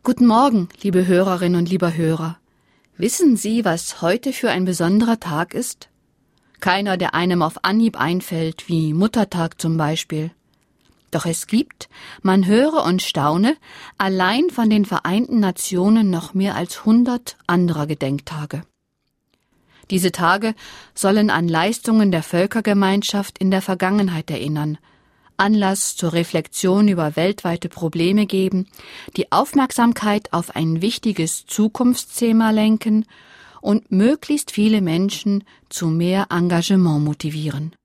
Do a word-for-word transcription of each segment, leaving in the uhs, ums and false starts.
Guten Morgen, liebe Hörerinnen und lieber Hörer. Wissen Sie, was heute für ein besonderer Tag ist? Keiner, der einem auf Anhieb einfällt, wie Muttertag zum Beispiel. Doch es gibt, man höre und staune, allein von den Vereinten Nationen noch mehr als hundert anderer Gedenktage. Diese Tage sollen an Leistungen der Völkergemeinschaft in der Vergangenheit erinnern, Anlass zur Reflexion über weltweite Probleme geben, die Aufmerksamkeit auf ein wichtiges Zukunftsthema lenken und möglichst viele Menschen zu mehr Engagement motivieren.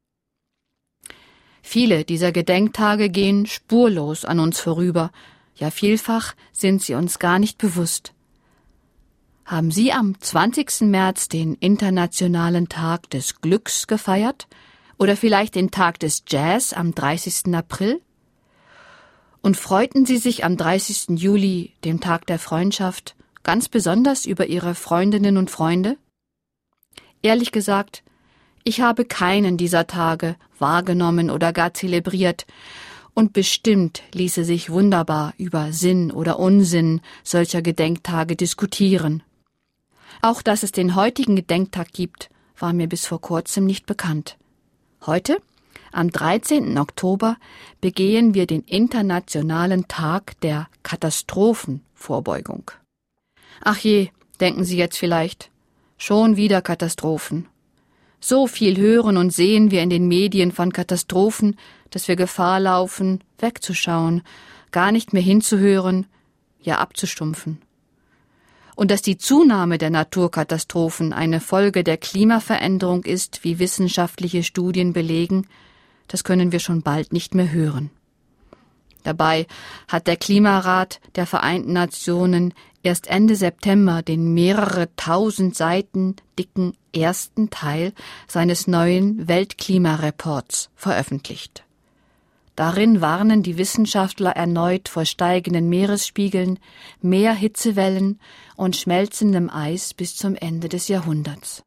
Viele dieser Gedenktage gehen spurlos an uns vorüber, ja vielfach sind sie uns gar nicht bewusst. Haben Sie am zwanzigsten März den Internationalen Tag des Glücks gefeiert? Oder vielleicht den Tag des Jazz am dreißigsten April? Und freuten Sie sich am dreißigsten Juli, dem Tag der Freundschaft, ganz besonders über Ihre Freundinnen und Freunde? Ehrlich gesagt, ich habe keinen dieser Tage wahrgenommen oder gar zelebriert, und bestimmt ließe sich wunderbar über Sinn oder Unsinn solcher Gedenktage diskutieren. Auch dass es den heutigen Gedenktag gibt, war mir bis vor kurzem nicht bekannt. Heute, am dreizehnten Oktober, begehen wir den Internationalen Tag der Katastrophenvorbeugung. Ach je, denken Sie jetzt vielleicht, schon wieder Katastrophen. So viel hören und sehen wir in den Medien von Katastrophen, dass wir Gefahr laufen, wegzuschauen, gar nicht mehr hinzuhören, ja abzustumpfen. Und dass die Zunahme der Naturkatastrophen eine Folge der Klimaveränderung ist, wie wissenschaftliche Studien belegen, das können wir schon bald nicht mehr hören. Dabei hat der Klimarat der Vereinten Nationen erst Ende September den mehrere tausend Seiten dicken ersten Teil seines neuen Weltklimareports veröffentlicht. Darin warnen die Wissenschaftler erneut vor steigenden Meeresspiegeln, mehr Hitzewellen und schmelzendem Eis bis zum Ende des Jahrhunderts.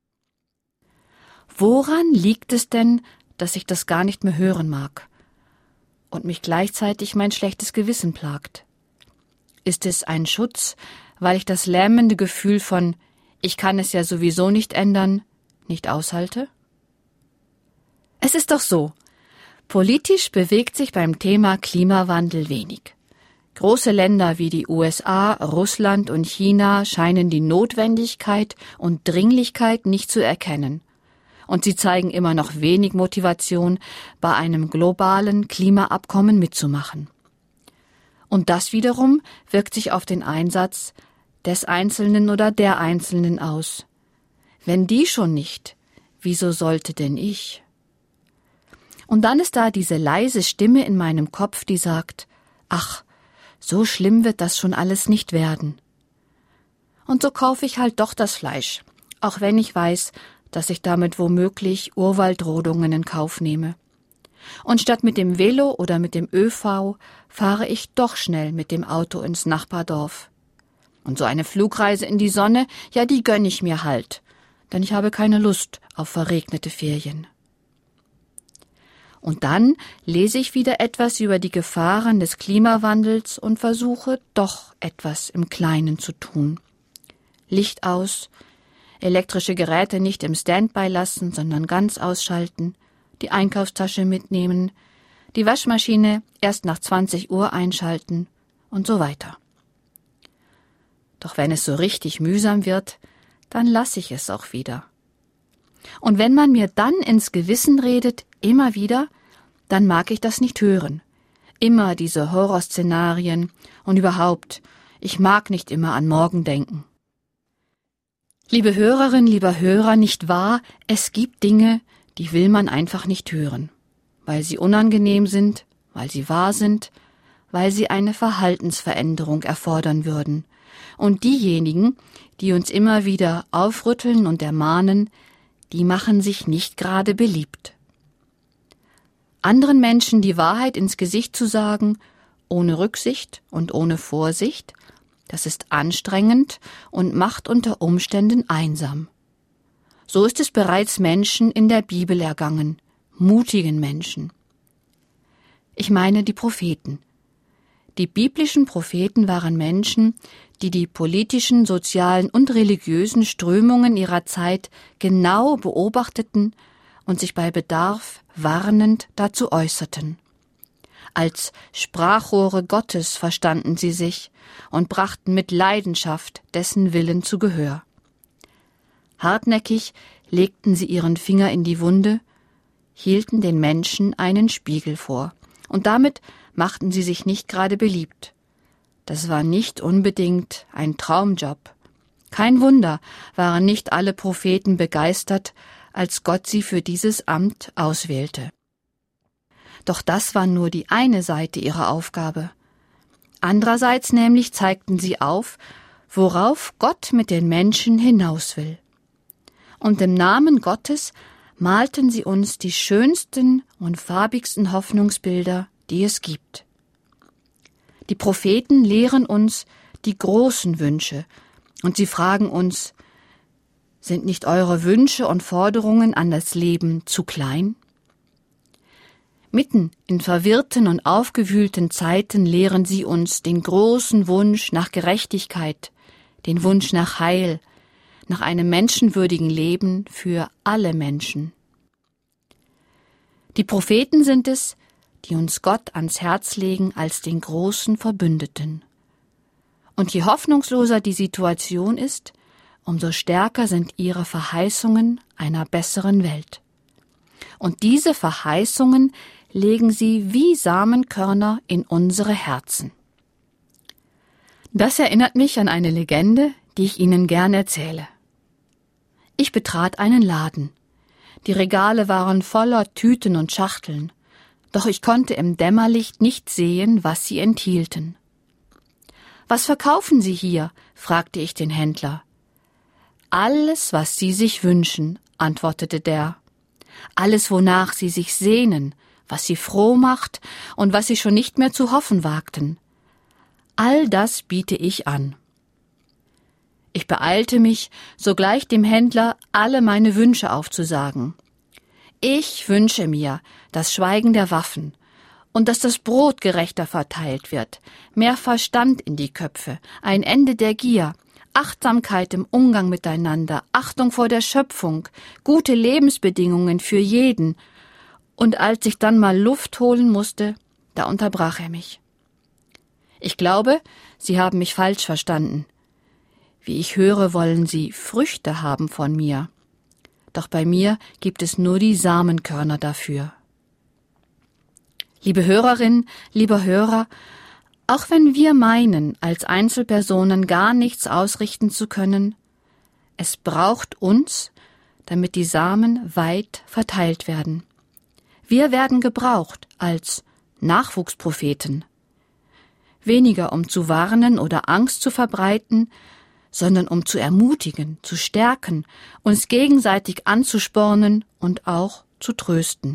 Woran liegt es denn, dass ich das gar nicht mehr hören mag und mich gleichzeitig mein schlechtes Gewissen plagt? Ist es ein Schutz, weil ich das lähmende Gefühl von »ich kann es ja sowieso nicht ändern« nicht aushalte? Es ist doch so, politisch bewegt sich beim Thema Klimawandel wenig. Große Länder wie die U S A, Russland und China scheinen die Notwendigkeit und Dringlichkeit nicht zu erkennen. Und sie zeigen immer noch wenig Motivation, bei einem globalen Klimaabkommen mitzumachen. Und das wiederum wirkt sich auf den Einsatz des Einzelnen oder der Einzelnen aus. Wenn die schon nicht, wieso sollte denn ich? Und dann ist da diese leise Stimme in meinem Kopf, die sagt, ach, so schlimm wird das schon alles nicht werden. Und so kaufe ich halt doch das Fleisch, auch wenn ich weiß, dass ich damit womöglich Urwaldrodungen in Kauf nehme. Und statt mit dem Velo oder mit dem Ö V fahre ich doch schnell mit dem Auto ins Nachbardorf. Und so eine Flugreise in die Sonne, ja, die gönne ich mir halt, denn ich habe keine Lust auf verregnete Ferien. Und dann lese ich wieder etwas über die Gefahren des Klimawandels und versuche doch etwas im Kleinen zu tun. Licht aus, elektrische Geräte nicht im Standby lassen, sondern ganz ausschalten, die Einkaufstasche mitnehmen, die Waschmaschine erst nach zwanzig Uhr einschalten und so weiter. Doch wenn es so richtig mühsam wird, dann lasse ich es auch wieder. Und wenn man mir dann ins Gewissen redet, immer wieder, dann mag ich das nicht hören. Immer diese Horrorszenarien und überhaupt, ich mag nicht immer an morgen denken. Liebe Hörerin, lieber Hörer, nicht wahr, es gibt Dinge, die will man einfach nicht hören, weil sie unangenehm sind, weil sie wahr sind, weil sie eine Verhaltensveränderung erfordern würden. Und diejenigen, die uns immer wieder aufrütteln und ermahnen, die machen sich nicht gerade beliebt. Anderen Menschen die Wahrheit ins Gesicht zu sagen, ohne Rücksicht und ohne Vorsicht, das ist anstrengend und macht unter Umständen einsam. So ist es bereits Menschen in der Bibel ergangen, mutigen Menschen. Ich meine die Propheten. Die biblischen Propheten waren Menschen, die die politischen, sozialen und religiösen Strömungen ihrer Zeit genau beobachteten und sich bei Bedarf warnend dazu äußerten. Als Sprachrohre Gottes verstanden sie sich und brachten mit Leidenschaft dessen Willen zu Gehör. Hartnäckig legten sie ihren Finger in die Wunde, hielten den Menschen einen Spiegel vor, und damit machten sie sich nicht gerade beliebt. Das war nicht unbedingt ein Traumjob. Kein Wunder, waren nicht alle Propheten begeistert, als Gott sie für dieses Amt auswählte. Doch das war nur die eine Seite ihrer Aufgabe. Andererseits nämlich zeigten sie auf, worauf Gott mit den Menschen hinaus will. Und im Namen Gottes malten sie uns die schönsten und farbigsten Hoffnungsbilder, die es gibt. Die Propheten lehren uns die großen Wünsche, und sie fragen uns, sind nicht eure Wünsche und Forderungen an das Leben zu klein? Mitten in verwirrten und aufgewühlten Zeiten lehren sie uns den großen Wunsch nach Gerechtigkeit, den Wunsch nach Heil, nach einem menschenwürdigen Leben für alle Menschen. Die Propheten sind es, die uns Gott ans Herz legen als den großen Verbündeten. Und je hoffnungsloser die Situation ist, umso stärker sind ihre Verheißungen einer besseren Welt. Und diese Verheißungen legen sie wie Samenkörner in unsere Herzen. Das erinnert mich an eine Legende, die ich Ihnen gern erzähle. Ich betrat einen Laden. Die Regale waren voller Tüten und Schachteln, doch ich konnte im Dämmerlicht nicht sehen, was sie enthielten. »Was verkaufen Sie hier?« fragte ich den Händler. »Alles, was Sie sich wünschen«, antwortete der. »Alles, wonach Sie sich sehnen, was Sie froh macht und was Sie schon nicht mehr zu hoffen wagten. All das biete ich an.« Ich beeilte mich, sogleich dem Händler alle meine Wünsche aufzusagen. Ich wünsche mir das Schweigen der Waffen und dass das Brot gerechter verteilt wird, mehr Verstand in die Köpfe, ein Ende der Gier, Achtsamkeit im Umgang miteinander, Achtung vor der Schöpfung, gute Lebensbedingungen für jeden. Und als ich dann mal Luft holen musste, da unterbrach er mich. Ich glaube, Sie haben mich falsch verstanden. Wie ich höre, wollen Sie Früchte haben von mir. Doch bei mir gibt es nur die Samenkörner dafür. Liebe Hörerin, lieber Hörer, auch wenn wir meinen, als Einzelpersonen gar nichts ausrichten zu können, es braucht uns, damit die Samen weit verteilt werden. Wir werden gebraucht als Nachwuchspropheten. Weniger um zu warnen oder Angst zu verbreiten, sondern um zu ermutigen, zu stärken, uns gegenseitig anzuspornen und auch zu trösten.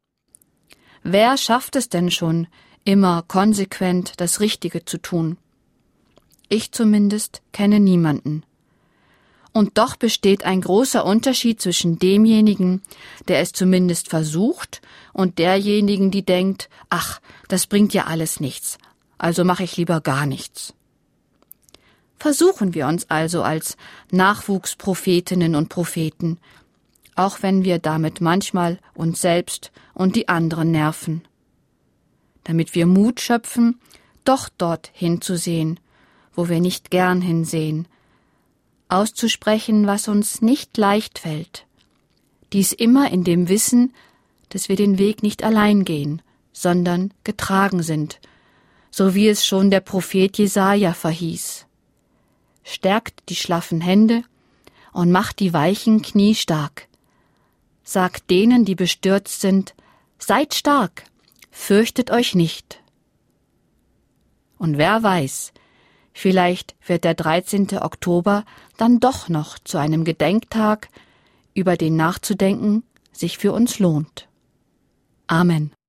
Wer schafft es denn schon, immer konsequent das Richtige zu tun? Ich zumindest kenne niemanden. Und doch besteht ein großer Unterschied zwischen demjenigen, der es zumindest versucht, und derjenigen, die denkt, ach, das bringt ja alles nichts, also mache ich lieber gar nichts. Versuchen wir uns also als Nachwuchsprophetinnen und Propheten, auch wenn wir damit manchmal uns selbst und die anderen nerven, damit wir Mut schöpfen, doch dort hinzusehen, wo wir nicht gern hinsehen, auszusprechen, was uns nicht leicht fällt, dies immer in dem Wissen, dass wir den Weg nicht allein gehen, sondern getragen sind, so wie es schon der Prophet Jesaja verhieß. Stärkt die schlaffen Hände und macht die weichen Knie stark. Sagt denen, die bestürzt sind, seid stark, fürchtet euch nicht. Und wer weiß, vielleicht wird der dreizehnte Oktober dann doch noch zu einem Gedenktag, über den nachzudenken sich für uns lohnt. Amen.